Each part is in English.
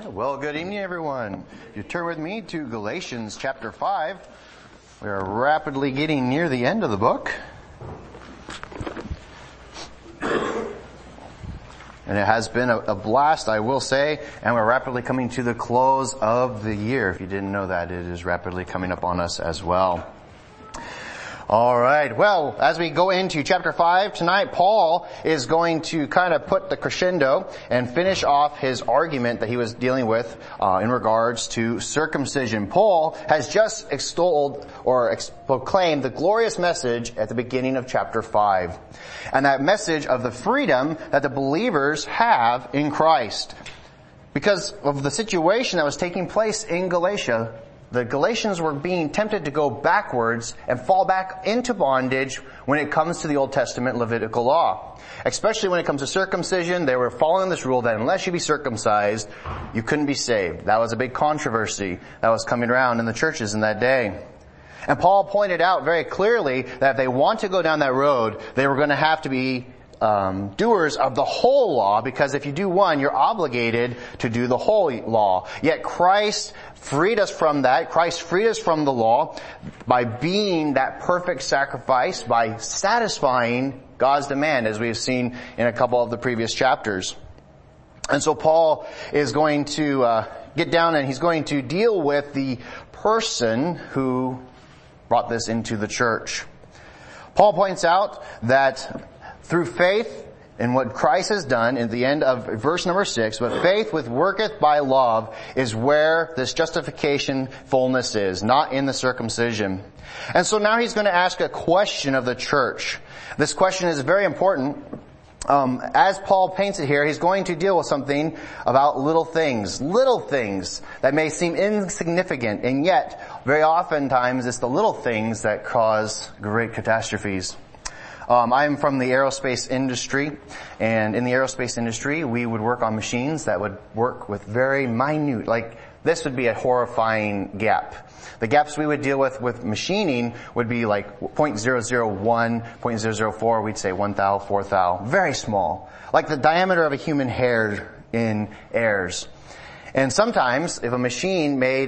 right, well, good evening, everyone. If you turn with me to Galatians chapter 5, we are rapidly getting near the end of the book. And it has been a blast, I will say, and we're rapidly coming to the close of the year. If you didn't know that, it is rapidly coming up on us as well. All right. Well, as we go into chapter 5 tonight, Paul is going to kind of put the crescendo and finish off his argument that he was dealing with in regards to circumcision. Paul has just extolled or proclaimed the glorious message at the beginning of chapter 5. And that message of the freedom that the believers have in Christ. Because of the situation that was taking place in Galatia, the Galatians were being tempted to go backwards and fall back into bondage when it comes to the Old Testament Levitical law. Especially when it comes to circumcision, they were following this rule that unless you be circumcised, you couldn't be saved. That was a big controversy that was coming around in the churches in that day. And Paul pointed out very clearly that if they want to go down that road, they were going to have to be doers of the whole law, because if you do one, you're obligated to do the whole law. Yet Christ freed us from that. Christ freed us from the law by being that perfect sacrifice, by satisfying God's demand, as we have seen in a couple of the previous chapters. And so Paul is going to get down and he's going to deal with the person who brought this into the church. Paul points out that through faith in what Christ has done, in the end of verse number 6, but faith with worketh by love is where this justification fullness is, not in the circumcision. And so now he's going to ask a question of the church. This question is very important. As Paul paints it here, he's going to deal with something about little things that may seem insignificant, and yet very oftentimes it's the little things that cause great catastrophes. I'm from the aerospace industry, and in the aerospace industry, we would work on machines that would work with very minute, like this would be a horrifying gap. The gaps we would deal with machining would be like 0.001, 0.004, we'd say 1 thou, 4 thou, very small, like the diameter of a human hair in airs. And sometimes, if a machine made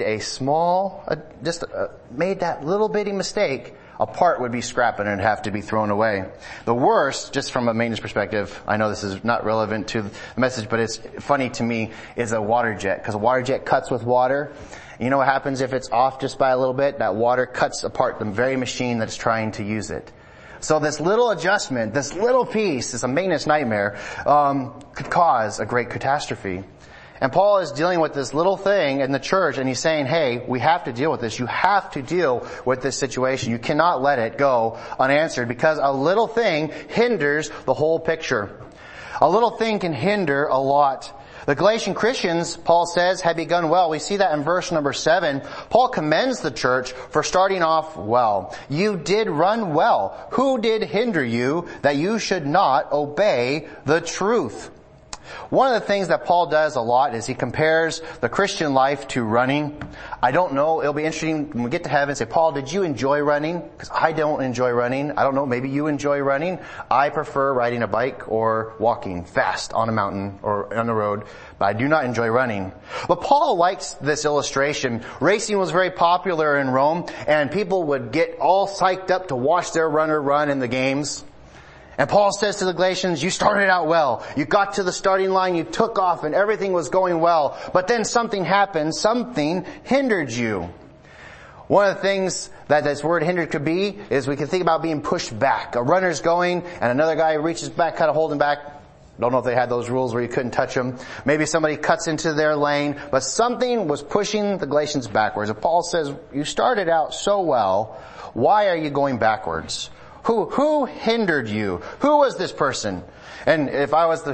made that little bitty mistake, a part would be scrapped and it'd have to be thrown away. The worst, just from a maintenance perspective, I know this is not relevant to the message, but it's funny to me, is a water jet. Because a water jet cuts with water. You know what happens if it's off just by a little bit? That water cuts apart the very machine that's trying to use it. So this little adjustment, this little piece, is a maintenance nightmare, could cause a great catastrophe. And Paul is dealing with this little thing in the church, and he's saying, hey, we have to deal with this. You have to deal with this situation. You cannot let it go unanswered, because a little thing hinders the whole picture. A little thing can hinder a lot. The Galatian Christians, Paul says, had begun well. We see that in verse number 7. Paul commends the church for starting off well. You did run well. Who did hinder you that you should not obey the truth? One of the things that Paul does a lot is he compares the Christian life to running. I don't know, it'll be interesting when we get to heaven and say, Paul, did you enjoy running? Because I don't enjoy running. I don't know, maybe you enjoy running. I prefer riding a bike or walking fast on a mountain or on the road, but I do not enjoy running. But Paul likes this illustration. Racing was very popular in Rome, and people would get all psyched up to watch their runner run in the games. And Paul says to the Galatians, you started out well. You got to the starting line, you took off, and everything was going well. But then something happened, something hindered you. One of the things that this word hindered could be is we can think about being pushed back. A runner's going, and another guy reaches back, kind of holding back. Don't know if they had those rules where you couldn't touch them. Maybe somebody cuts into their lane, but something was pushing the Galatians backwards. And Paul says, you started out so well, why are you going backwards? Who hindered you? Who was this person? And if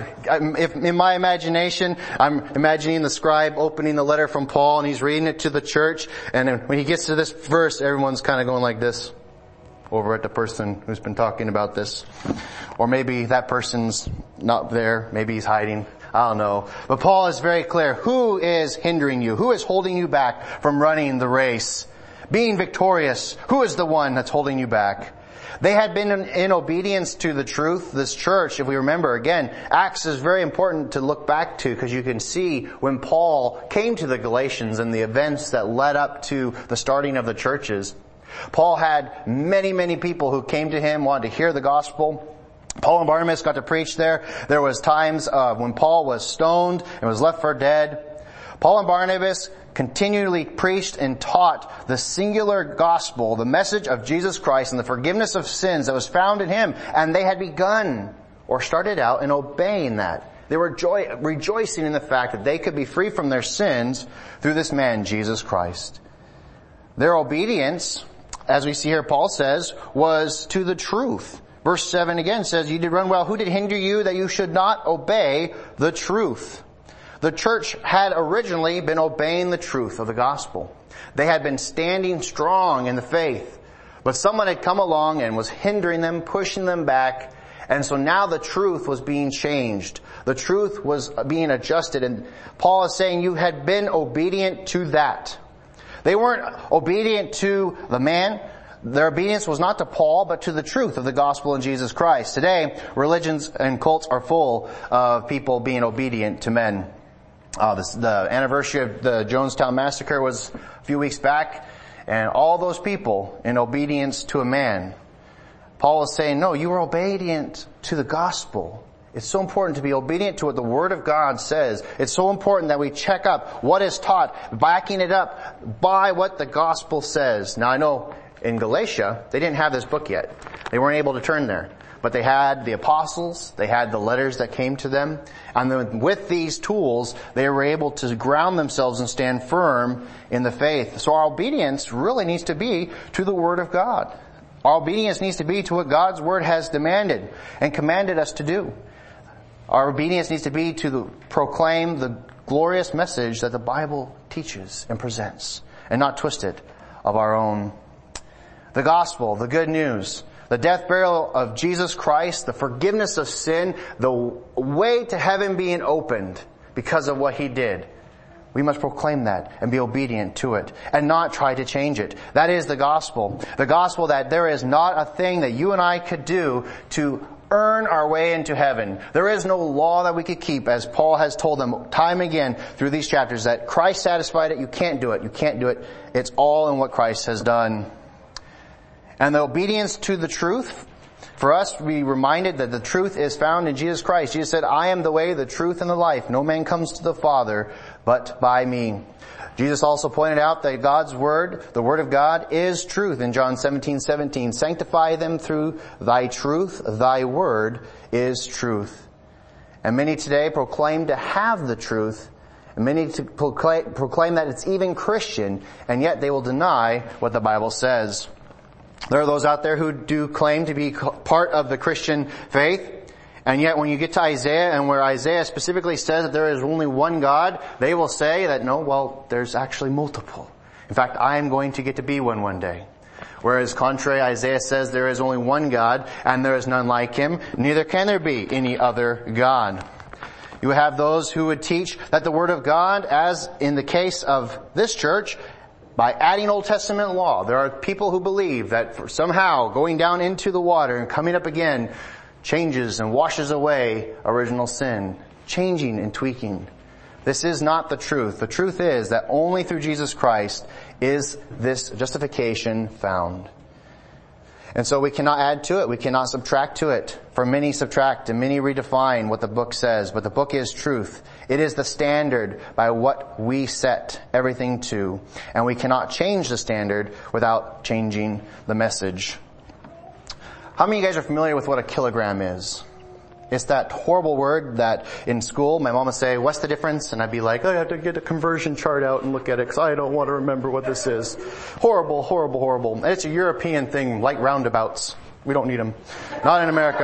in my imagination, I'm imagining the scribe opening the letter from Paul and he's reading it to the church. And when he gets to this verse, everyone's kind of going like this over at the person who's been talking about this. Or maybe that person's not there. Maybe he's hiding. I don't know. But Paul is very clear. Who is hindering you? Who is holding you back from running the race? Being victorious. Who is the one that's holding you back? They had been in obedience to the truth. This church, if we remember, again, Acts is very important to look back to because you can see when Paul came to the Galatians and the events that led up to the starting of the churches. Paul had many, many people who came to him, wanted to hear the gospel. Paul and Barnabas got to preach there. There was times when Paul was stoned and was left for dead. Paul and Barnabas continually preached and taught the singular gospel, the message of Jesus Christ and the forgiveness of sins that was found in Him. And they had begun or started out in obeying that. They were rejoicing in the fact that they could be free from their sins through this man, Jesus Christ. Their obedience, as we see here Paul says, was to the truth. Verse 7 again says, you did run well. Who did hinder you that you should not obey the truth? The church had originally been obeying the truth of the gospel. They had been standing strong in the faith. But someone had come along and was hindering them, pushing them back. And so now the truth was being changed. The truth was being adjusted. And Paul is saying you had been obedient to that. They weren't obedient to the man. Their obedience was not to Paul, but to the truth of the gospel in Jesus Christ. Today, religions and cults are full of people being obedient to men. The anniversary of the Jonestown Massacre was a few weeks back, and all those people in obedience to a man. Paul is saying, no, you were obedient to the gospel. It's so important to be obedient to what the Word of God says. It's so important that we check up what is taught, backing it up by what the gospel says. Now I know in Galatia, they didn't have this book yet. They weren't able to turn there. But they had the apostles, they had the letters that came to them, and then with these tools, they were able to ground themselves and stand firm in the faith. So our obedience really needs to be to the Word of God. Our obedience needs to be to what God's Word has demanded and commanded us to do. Our obedience needs to be to proclaim the glorious message that the Bible teaches and presents, and not twist it of our own. The gospel, the good news, the death, burial of Jesus Christ, the forgiveness of sin, the way to heaven being opened because of what He did. We must proclaim that and be obedient to it and not try to change it. That is the gospel. The gospel that there is not a thing that you and I could do to earn our way into heaven. There is no law that we could keep, as Paul has told them time again through these chapters, that Christ satisfied it. You can't do it. You can't do it. It's all in what Christ has done. And the obedience to the truth, for us to be reminded that the truth is found in Jesus Christ. Jesus said, I am the way, the truth, and the life. No man comes to the Father but by me. Jesus also pointed out that God's Word, the Word of God, is truth in John 17:17. Sanctify them through thy truth. Thy Word is truth. And many today proclaim to have the truth, and many to proclaim that it's even Christian, and yet they will deny what the Bible says. There are those out there who do claim to be part of the Christian faith, and yet when you get to Isaiah, and where Isaiah specifically says that there is only one God, they will say that no, well, there's actually multiple. In fact, I am going to get to be one day. Whereas contrary, Isaiah says there is only one God, and there is none like Him, neither can there be any other God. You have those who would teach that the Word of God, as in the case of this church, by adding Old Testament law. There are people who believe that for somehow going down into the water and coming up again changes and washes away original sin, changing and tweaking. This is not the truth. The truth is that only through Jesus Christ is this justification found. And so we cannot add to it. We cannot subtract to it. For many subtract and many redefine what the book says. But the book is truth. It is the standard by what we set everything to. And we cannot change the standard without changing the message. How many of you guys are familiar with what a kilogram is? It's that horrible word that in school my mom would say, what's the difference? And I'd be like, I have to get a conversion chart out and look at it because I don't want to remember what this is. Horrible, horrible, horrible. And it's a European thing, like roundabouts. We don't need them. Not in America.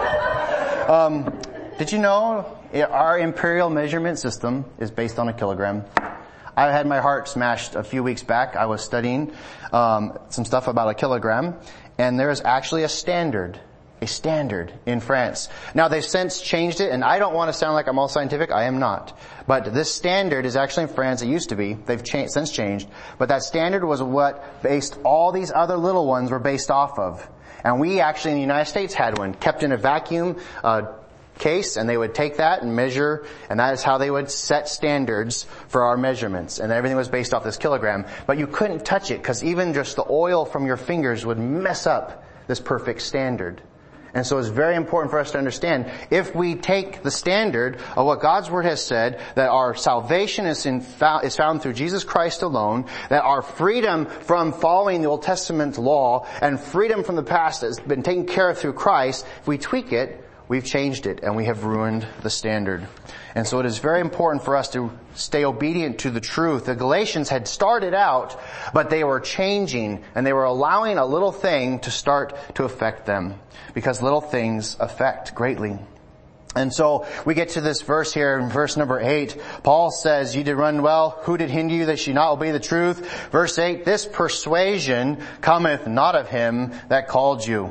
Did you know our imperial measurement system is based on a kilogram? I had my heart smashed a few weeks back. I was studying some stuff about a kilogram, and there is actually a standard in France. Now they've since changed it, and I don't want to sound like I'm all scientific. I am not. But this standard is actually in France. It used to be. They've since changed. But that standard was what based all these other little ones were based off of. And we actually in the United States had one, kept in a vacuum case, and they would take that and measure, and that is how they would set standards for our measurements. And everything was based off this kilogram. But you couldn't touch it, because even just the oil from your fingers would mess up this perfect standard. And so it's very important for us to understand, if we take the standard of what God's Word has said, that our salvation is found through Jesus Christ alone, that our freedom from following the Old Testament law and freedom from the past has been taken care of through Christ, if we tweak it, we've changed it and we have ruined the standard. And so it is very important for us to stay obedient to the truth. The Galatians had started out, but they were changing, and they were allowing a little thing to start to affect them, because little things affect greatly. And so we get to this verse here in verse number 8. Paul says, "You did run well. Who did hinder you that you should not obey the truth?" Verse 8, "This persuasion cometh not of him that called you."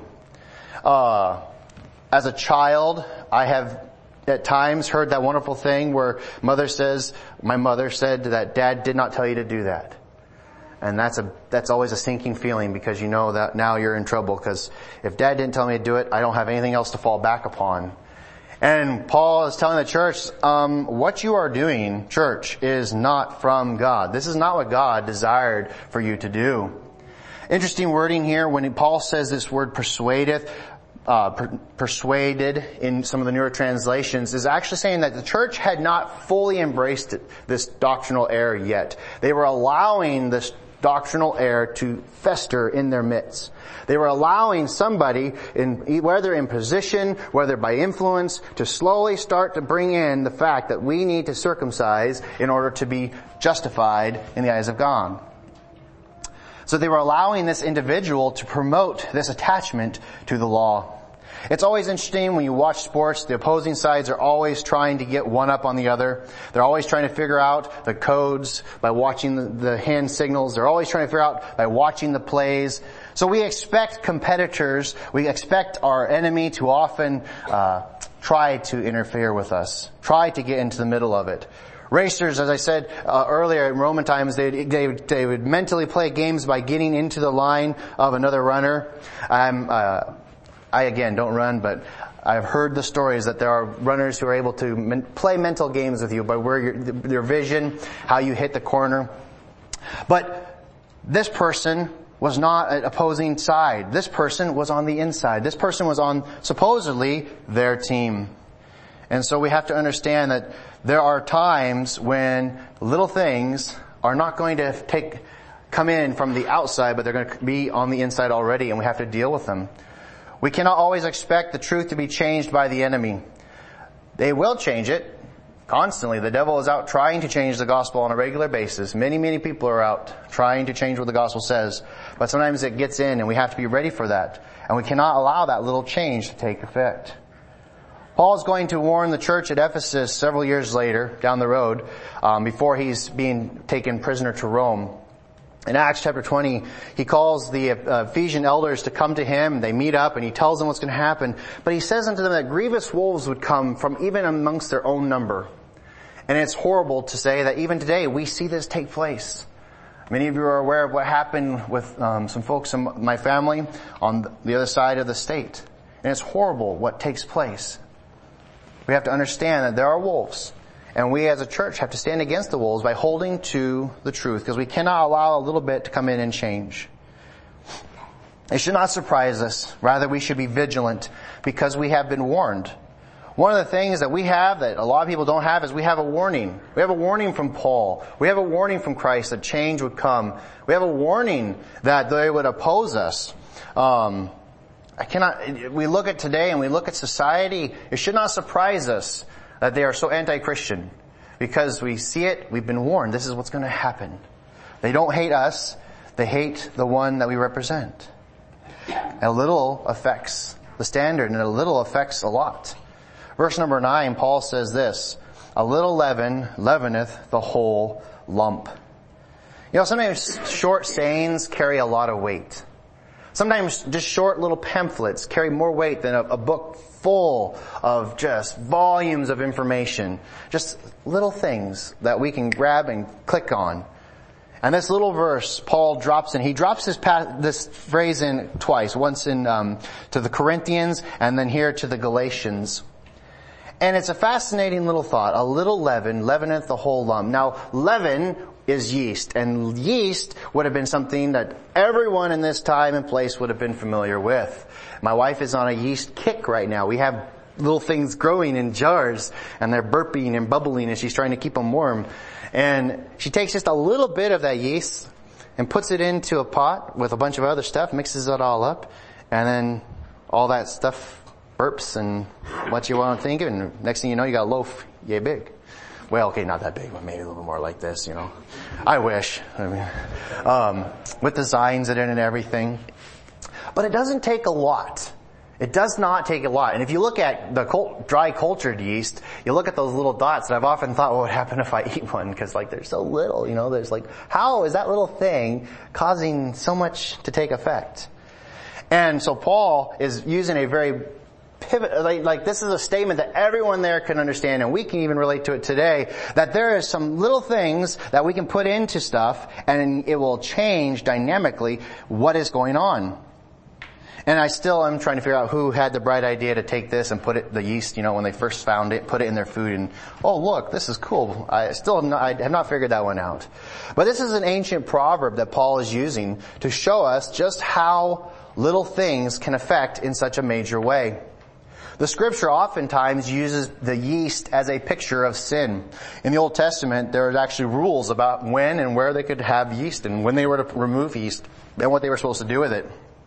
As a child, I have at times heard that wonderful thing where my mother said that Dad did not tell you to do that. And that's always a sinking feeling, because you know that now you're in trouble, because if Dad didn't tell me to do it, I don't have anything else to fall back upon. And Paul is telling the church, what you are doing, church, is not from God. This is not what God desired for you to do. Interesting wording here when Paul says this word persuaded in some of the newer translations, is actually saying that the church had not fully embraced this doctrinal error yet. They were allowing this doctrinal error to fester in their midst. They were allowing somebody, whether in position, whether by influence, to slowly start to bring in the fact that we need to circumcise in order to be justified in the eyes of God. So they were allowing this individual to promote this attachment to the law. It's always interesting when you watch sports, the opposing sides are always trying to get one up on the other. They're always trying to figure out the codes by watching the hand signals. They're always trying to figure out by watching the plays. So we expect competitors, we expect our enemy to often try to interfere with us, try to get into the middle of it. Racers, as I said earlier, in Roman times, they would mentally play games by getting into the line of another runner. I again don't run, but I've heard the stories that there are runners who are able to play mental games with you by where your vision, how you hit the corner. But this person was not an opposing side. This person was on the inside. This person was on supposedly their team. And so we have to understand that there are times when little things are not going to come in from the outside, but they're going to be on the inside already, and we have to deal with them. We cannot always expect the truth to be changed by the enemy. They will change it constantly. The devil is out trying to change the gospel on a regular basis. Many, many people are out trying to change what the gospel says. But sometimes it gets in, and we have to be ready for that. And we cannot allow that little change to take effect. Paul is going to warn the church at Ephesus several years later, down the road, before he's being taken prisoner to Rome. In Acts chapter 20, he calls the Ephesian elders to come to him. They meet up, and he tells them what's going to happen. But he says unto them that grievous wolves would come from even amongst their own number. And it's horrible to say that even today we see this take place. Many of you are aware of what happened with some folks in my family on the other side of the state. And it's horrible what takes place. We have to understand that there are wolves. And we as a church have to stand against the wolves by holding to the truth, because we cannot allow a little bit to come in and change. It should not surprise us. Rather, we should be vigilant because we have been warned. One of the things that we have that a lot of people don't have is we have a warning. We have a warning from Paul. We have a warning from Christ that change would come. We have a warning that they would oppose us. We look at today and we look at society, it should not surprise us that they are so anti-Christian, because we see it, we've been warned, this is what's going to happen. They don't hate us, they hate the one that we represent. A little affects the standard, and a little affects a lot. Verse number 9, Paul says this, "A little leaven leaveneth the whole lump." You know, sometimes short sayings carry a lot of weight. Sometimes just short little pamphlets carry more weight than a book full of just volumes of information. Just little things that we can grab and click on. And this little verse, Paul drops in. He drops this phrase in twice. Once in to the Corinthians, and then here to the Galatians. And it's a fascinating little thought. A little leaven leaveneth the whole lump. Now, leaven is yeast. And yeast would have been something that everyone in this time and place would have been familiar with. My wife is on a yeast kick right now. We have little things growing in jars, and they're burping and bubbling, and she's trying to keep them warm. And she takes just a little bit of that yeast and puts it into a pot with a bunch of other stuff, mixes it all up, and then all that stuff burps and what you want to think of, and next thing you know, you got a loaf yay big. Well, okay, not that big, but maybe a little bit more like this, you know. I wish. With designs in it and everything. But it doesn't take a lot. It does not take a lot. And if you look at the dry cultured yeast, you look at those little dots, and I've often thought, what would happen if I eat one? Because they're so little, you know, there's how is that little thing causing so much to take effect? And so Paul is using a very pivot, this is a statement that everyone there can understand, and we can even relate to it today, that there is some little things that we can put into stuff, and it will change dynamically what is going on. And I still am trying to figure out who had the bright idea to take this and put the yeast, when they first found it, put it in their food, and, oh look, this is cool. I have not figured that one out. But this is an ancient proverb that Paul is using to show us just how little things can affect in such a major way. The scripture oftentimes uses the yeast as a picture of sin. In the Old Testament, there are actually rules about when and where they could have yeast and when they were to remove yeast and what they were supposed to do with it.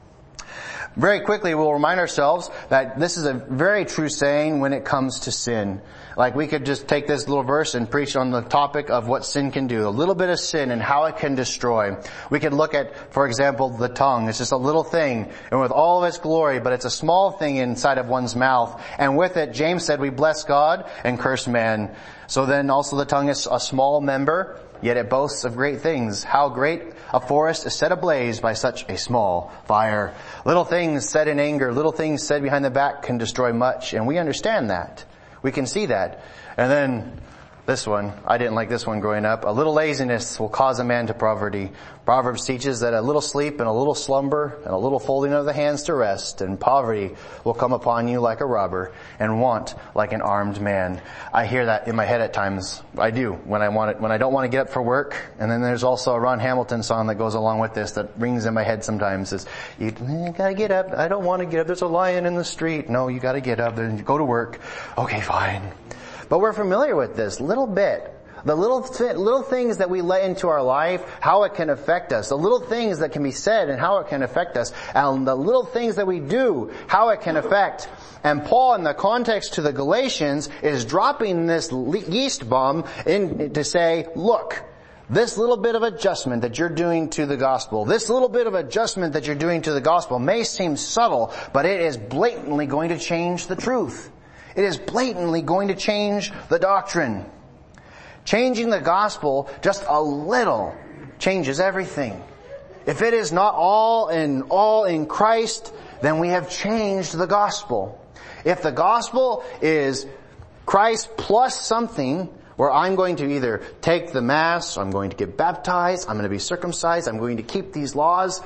Very quickly, we'll remind ourselves that this is a very true saying when it comes to sin. We could just take this little verse and preach on the topic of what sin can do. A little bit of sin and how it can destroy. We could look at, for example, the tongue. It's just a little thing, and with all of its glory, but it's a small thing inside of one's mouth. And with it, James said, we bless God and curse man. So then also the tongue is a small member, yet it boasts of great things. How great a forest is set ablaze by such a small fire. Little things said in anger, little things said behind the back can destroy much. And we understand that. We can see that. And then this one, I didn't like this one growing up. A little laziness will cause a man to poverty. Proverbs teaches that a little sleep and a little slumber and a little folding of the hands to rest, and poverty will come upon you like a robber and want like an armed man. I hear that in my head at times. I do when I don't want to get up for work. And then there's also a Ron Hamilton song that goes along with this that rings in my head sometimes. It's, you gotta get up. I don't want to get up. There's a lion in the street. No, you gotta get up. Then go to work. Okay, fine. But we're familiar with this little bit. The little things that we let into our life, how it can affect us. The little things that can be said and how it can affect us. And the little things that we do, how it can affect. And Paul, in the context to the Galatians, is dropping this yeast bomb in to say, look, this little bit of adjustment that you're doing to the gospel, this little bit of adjustment that you're doing to the gospel may seem subtle, but it is blatantly going to change the truth. It is blatantly going to change the doctrine. Changing the gospel just a little changes everything. If it is not all in Christ, then we have changed the gospel. If the gospel is Christ plus something, where I'm going to either take the Mass, I'm going to get baptized, I'm going to be circumcised, I'm going to keep these laws,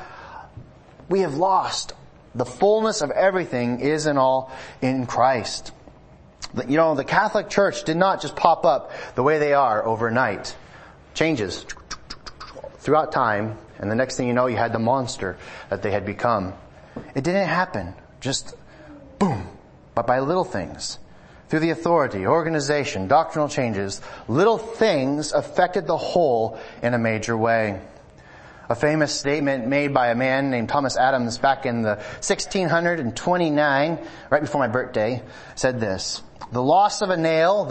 we have lost. The fullness of everything is and all in Christ. The Catholic Church did not just pop up the way they are overnight. Changes throughout time, and the next thing you know, you had the monster that they had become. It didn't happen. Just boom. But by little things. Through the authority, organization, doctrinal changes, little things affected the whole in a major way. A famous statement made by a man named Thomas Adams back in the 1629, right before my birthday, said this: the loss of a nail,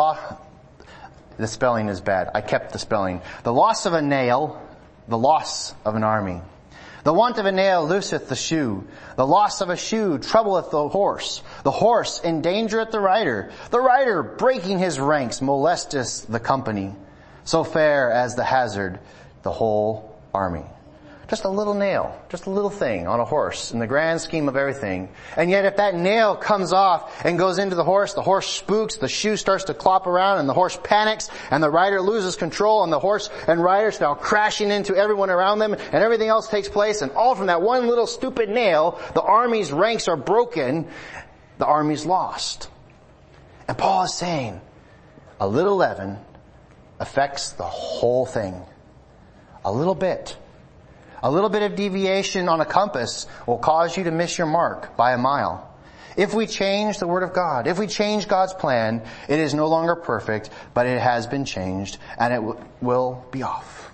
the spelling is bad. I kept the spelling. The loss of a nail, the loss of an army. The want of a nail looseth the shoe. The loss of a shoe troubleth the horse. The horse endangereth the rider. The rider, breaking his ranks, molesteth the company. So fair as the hazard, the whole army. Just a little nail, just a little thing on a horse in the grand scheme of everything. And yet if that nail comes off and goes into the horse spooks, the shoe starts to clop around and the horse panics and the rider loses control and the horse and rider's now crashing into everyone around them and everything else takes place, and all from that one little stupid nail, the army's ranks are broken, the army's lost. And Paul is saying, a little leaven affects the whole thing. A little bit of deviation on a compass will cause you to miss your mark by a mile. If we change the Word of God, if we change God's plan, it is no longer perfect, but it has been changed, and it will be off.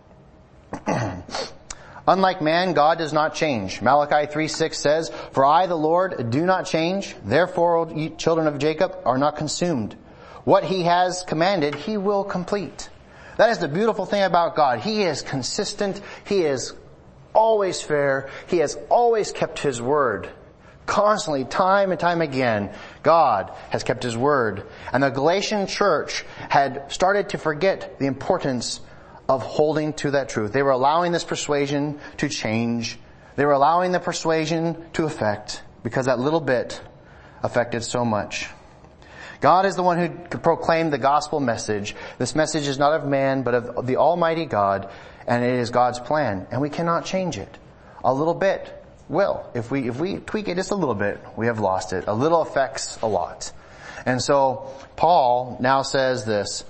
Unlike man, God does not change. Malachi 3:6 says, "For I, the Lord, do not change. Therefore, O ye children of Jacob, are not consumed. What He has commanded, He will complete." That is the beautiful thing about God. He is consistent. He is always fair. He has always kept His word. Constantly, time and time again, God has kept His word. And the Galatian church had started to forget the importance of holding to that truth. They were allowing this persuasion to change. They were allowing the persuasion to affect, because that little bit affected so much. God is the one who proclaimed the gospel message. This message is not of man, but of the Almighty God, and it is God's plan, and we cannot change it. A little bit will. If we tweak it just a little bit, we have lost it. A little affects a lot. And so Paul now says this,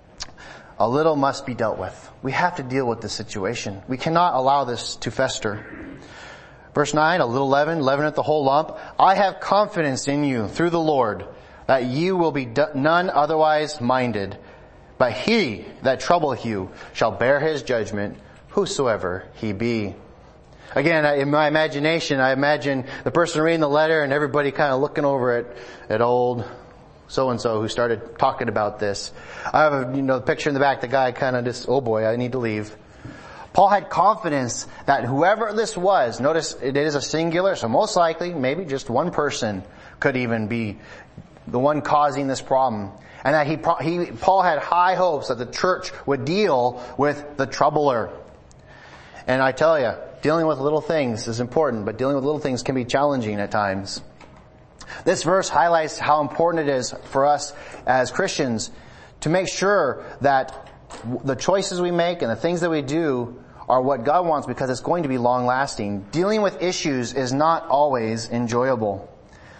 a little must be dealt with. We have to deal with this situation. We cannot allow this to fester. Verse 9, a little leaven, leaveneth the whole lump. I have confidence in you through the Lord, that you will be none otherwise minded. But he that troubleth you shall bear his judgment, whosoever he be. Again, in my imagination, I imagine the person reading the letter and everybody kind of looking over at old so-and-so who started talking about this. I have the picture in the back, the guy kind of just, oh boy, I need to leave. Paul had confidence that whoever this was, notice it is a singular, so most likely, maybe just one person could even be the one causing this problem. And that Paul had high hopes that the church would deal with the troubler. And I tell you, dealing with little things is important, but dealing with little things can be challenging at times. This verse highlights how important it is for us as Christians to make sure that the choices we make and the things that we do are what God wants, because it's going to be long lasting. Dealing with issues is not always enjoyable.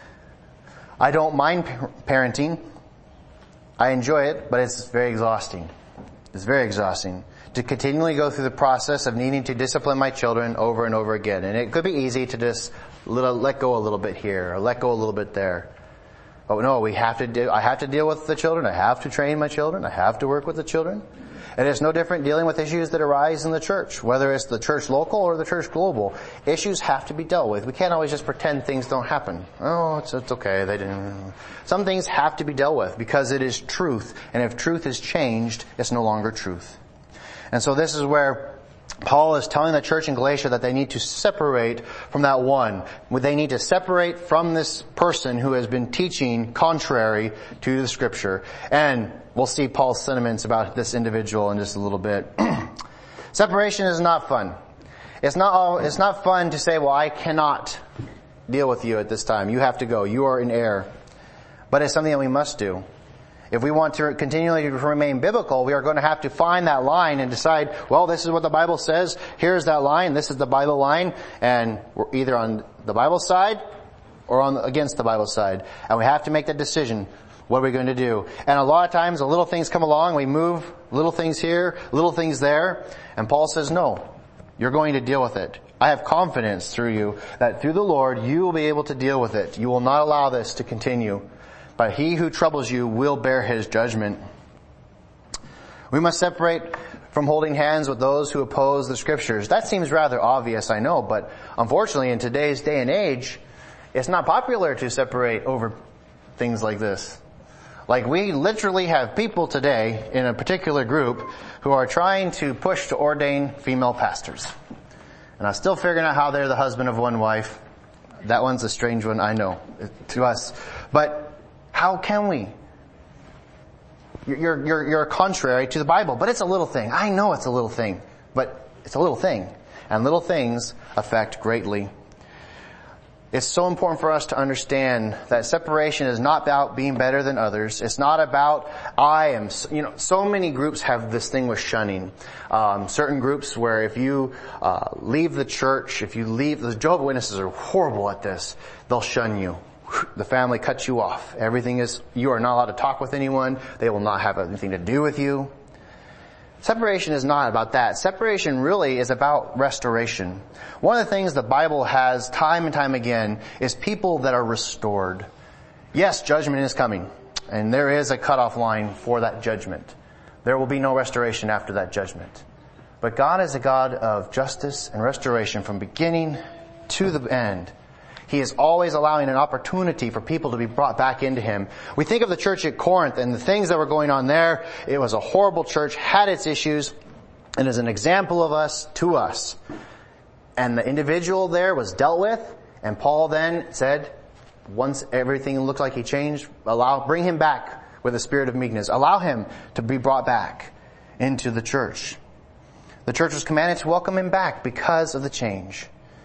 I don't mind parenting. I enjoy it, but it's very exhausting. It's very exhausting to continually go through the process of needing to discipline my children over and over again. And it could be easy to just let go a little bit here or let go a little bit there. But no, I have to deal with the children. I have to train my children. I have to work with the children. And it's no different dealing with issues that arise in the church, whether it's the church local or the church global. Issues have to be dealt with. We can't always just pretend things don't happen. Oh, it's okay. They didn't. Some things have to be dealt with because it is truth. And if truth is changed, it's no longer truth. And so this is where Paul is telling the church in Galatia that they need to separate from that one. They need to separate from this person who has been teaching contrary to the Scripture. And we'll see Paul's sentiments about this individual in just a little bit. Separation is not fun. It's not fun to say, well, I cannot deal with you at this time. You have to go. You are in error. But it's something that we must do. If we want to continually remain biblical, we are going to have to find that line and decide, well, this is what the Bible says. Here's that line. This is the Bible line. And we're either on the Bible side or against the Bible side. And we have to make that decision. What are we going to do? And a lot of times, the little things come along. We move little things here, little things there. And Paul says, no, you're going to deal with it. I have confidence through you that through the Lord, you will be able to deal with it. You will not allow this to continue. But he who troubles you will bear his judgment. We must separate from holding hands with those who oppose the Scriptures. That seems rather obvious, I know, but unfortunately in today's day and age, it's not popular to separate over things like this. Like we literally have people today in a particular group who are trying to push to ordain female pastors. And I'm still figuring out how they're the husband of one wife. That one's a strange one, I know, to us. But how can we? You're contrary to the Bible, but it's a little thing. I know it's a little thing, but it's a little thing. and little things affect greatly. It's so important for us to understand that separation is not about being better than others. It's not about so many groups have this thing with shunning. Certain groups where if you leave the church, the Jehovah's Witnesses are horrible at this. They'll shun you. The family cuts you off. You are not allowed to talk with anyone. They will not have anything to do with you. Separation is not about that. Separation really is about restoration. One of the things the Bible has time and time again is people that are restored. Yes, judgment is coming, and there is a cutoff line for that judgment. There will be no restoration after that judgment. But God is a God of justice and restoration from beginning to the end. He is always allowing an opportunity for people to be brought back into Him. We think of the church at Corinth and the things that were going on there. It was a horrible church, had its issues, and is an example of us to us. And the individual there was dealt with, and Paul then said, once everything looked like he changed, bring him back with a spirit of meekness. Allow him to be brought back into the church. The church was commanded to welcome him back because of the change.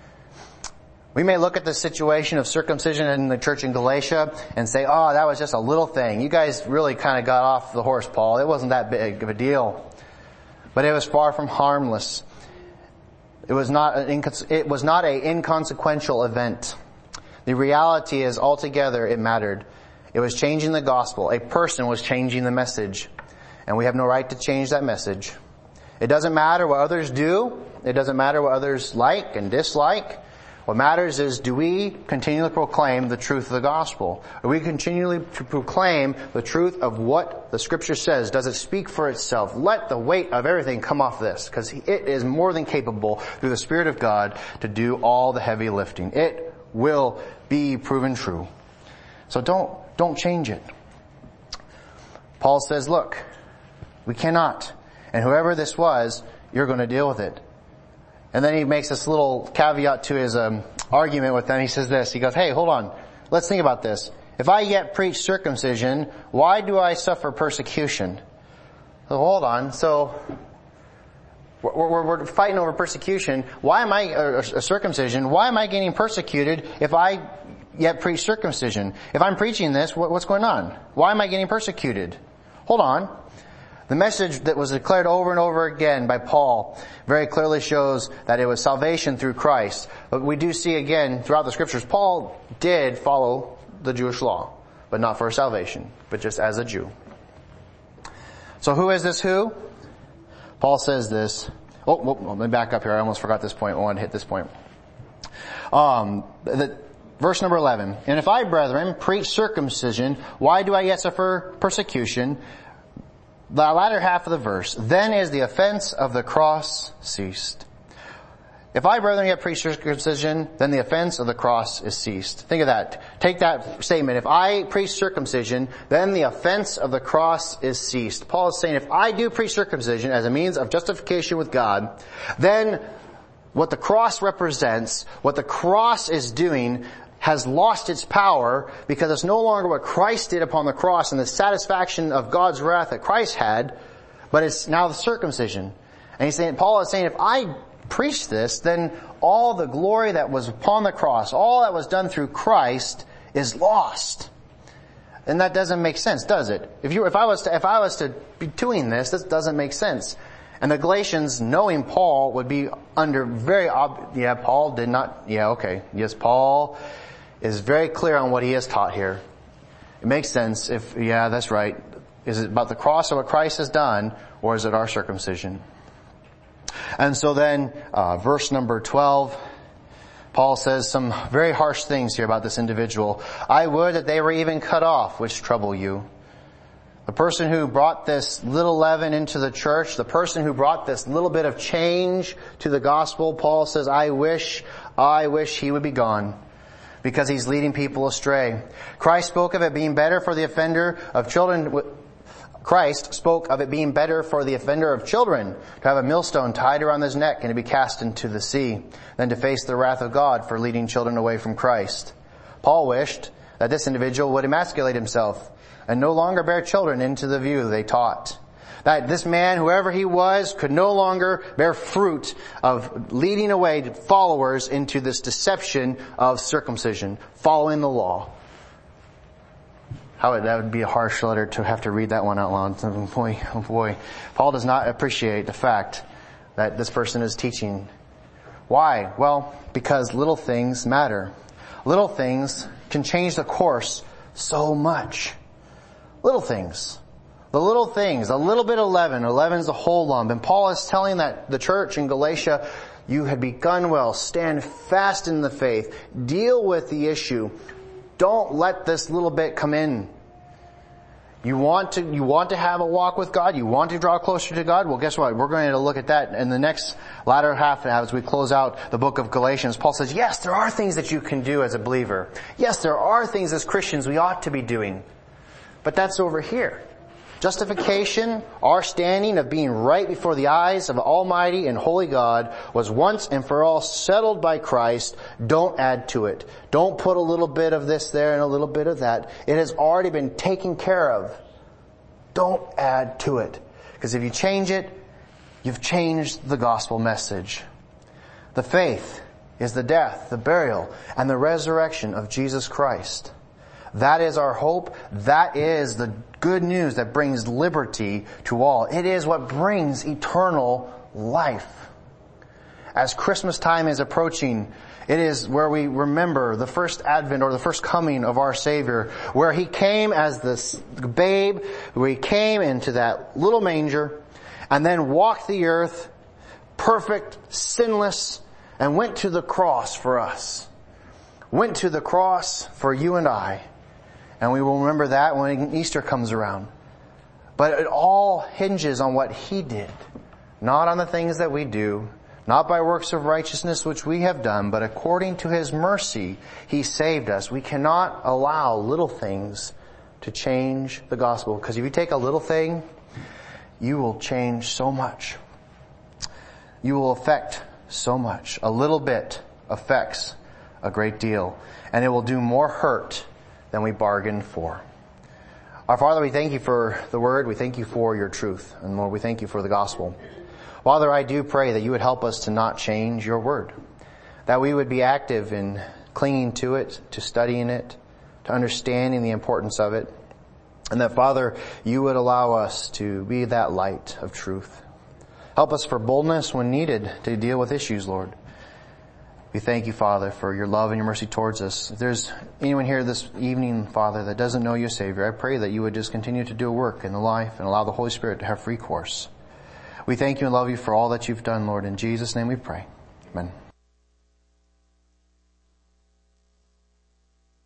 We may look at the situation of circumcision in the church in Galatia and say, oh, that was just a little thing. You guys really kind of got off the horse, Paul. It wasn't that big of a deal. But it was far from harmless. It was not an inconsequential event. The reality is altogether it mattered. It was changing the gospel. A person was changing the message. And we have no right to change that message. It doesn't matter what others do. It doesn't matter what others like and dislike. What matters is, do we continually proclaim the truth of the gospel? Do we continually proclaim the truth of what the Scripture says? Does it speak for itself? Let the weight of everything come off this, because it is more than capable through the Spirit of God to do all the heavy lifting. It will be proven true. So don't change it. Paul says, look, we cannot. And whoever this was, you're going to deal with it. And then he makes this little caveat to his argument with them. He says this. He goes, hey, hold on. Let's think about this. If I yet preach circumcision, why do I suffer persecution? So hold on. So we're fighting over persecution. Why am I circumcision? Why am I getting persecuted if I yet preach circumcision? If I'm preaching this, what's going on? Why am I getting persecuted? Hold on. The message that was declared over and over again by Paul very clearly shows that it was salvation through Christ. But we do see again throughout the Scriptures, Paul did follow the Jewish law, but not for salvation, but just as a Jew. So who is this who? Paul says this. Let me back up here. I almost forgot this point. I want to hit this point. Verse number 11. And if I, brethren, preach circumcision, why do I yet suffer persecution? The latter half of the verse, then is the offense of the cross ceased. If I, brethren, yet preach circumcision, then the offense of the cross is ceased. Think of that. Take that statement. If I preach circumcision, then the offense of the cross is ceased. Paul is saying, if I do preach circumcision as a means of justification with God, then what the cross represents, what the cross is doing, has lost its power because it's no longer what Christ did upon the cross and the satisfaction of God's wrath that Christ had, but it's now the circumcision. And Paul is saying, if I preach this, then all the glory that was upon the cross, all that was done through Christ is lost. And that doesn't make sense, does it? If I was to be doing this doesn't make sense. And the Galatians, knowing Paul, would be under Paul did not, yes, Paul is very clear on what he has taught here. It makes sense that's right. Is it about the cross of what Christ has done, or is it our circumcision? And so then, verse number 12, Paul says some very harsh things here about this individual. I would that they were even cut off, which trouble you. The person who brought this little leaven into the church, the person who brought this little bit of change to the gospel, Paul says, I wish he would be gone, because he's leading people astray. Christ spoke of it being better for the offender of children to have a millstone tied around his neck and to be cast into the sea, than to face the wrath of God for leading children away from Christ. Paul wished that this individual would emasculate himself and no longer bear children into the view they taught. That this man, whoever he was, could no longer bear fruit of leading away followers into this deception of circumcision, following the law. That would be a harsh letter to have to read that one out loud. Boy, oh boy. Paul does not appreciate the fact that this person is teaching. Why? Well, because little things matter. Little things can change the course so much. Little things. The little things, a little bit of leaven. Leaven's a whole lump. And Paul is telling that the church in Galatia, you had begun well. Stand fast in the faith. Deal with the issue. Don't let this little bit come in. You want to have a walk with God? You want to draw closer to God? Well, guess what? We're going to look at that in the next latter half as we close out the book of Galatians. Paul says, yes, there are things that you can do as a believer. Yes, there are things as Christians we ought to be doing. But that's over here. Justification, our standing of being right before the eyes of Almighty and Holy God, was once and for all settled by Christ. Don't add to it. Don't put a little bit of this there and a little bit of that. It has already been taken care of. Don't add to it. Because if you change it, you've changed the gospel message. The faith is the death, the burial, and the resurrection of Jesus Christ. That is our hope. That is the good news that brings liberty to all. It is what brings eternal life. As Christmas time is approaching, it is where we remember the first advent or the first coming of our Savior, where He came as this babe, where He came into that little manger and then walked the earth perfect, sinless, and went to the cross for us. Went to the cross for you and I. And we will remember that when Easter comes around. But it all hinges on what He did. Not on the things that we do. Not by works of righteousness which we have done. But according to His mercy, He saved us. We cannot allow little things to change the gospel. Because if you take a little thing, you will change so much. You will affect so much. A little bit affects a great deal. And it will do more hurt than we bargained for. Our Father, we thank You for the Word. We thank You for Your truth. And Lord, we thank You for the gospel. Father, I do pray that You would help us to not change Your Word. That we would be active in clinging to it, to studying it, to understanding the importance of it. And that, Father, You would allow us to be that light of truth. Help us for boldness when needed to deal with issues, Lord. We thank You, Father, for Your love and Your mercy towards us. If there's anyone here this evening, Father, that doesn't know You, Savior, I pray that You would just continue to do a work in the life and allow the Holy Spirit to have free course. We thank You and love You for all that You've done, Lord. In Jesus' name we pray. Amen.